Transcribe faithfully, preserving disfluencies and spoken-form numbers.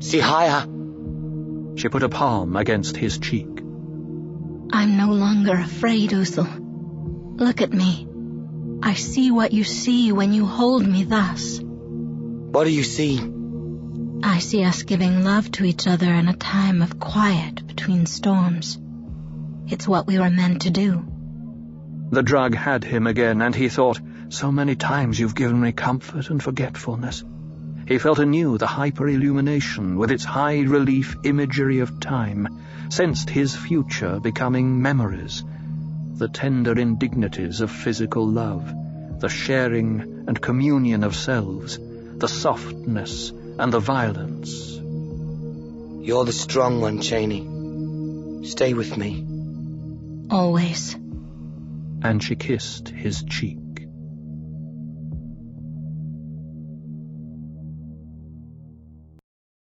See higher. She put a palm against his cheek. I'm no longer afraid, Uthal. Look at me. I see what you see when you hold me thus. What do you see? I see us giving love to each other in a time of quiet between storms. It's what we were meant to do. The drug had him again, and he thought, so many times you've given me comfort and forgetfulness. He felt anew the hyper-illumination with its high-relief imagery of time, sensed his future becoming memories, the tender indignities of physical love, the sharing and communion of selves, the softness and the violence. You're the strong one, Cheney. Stay with me. Always. And she kissed his cheek.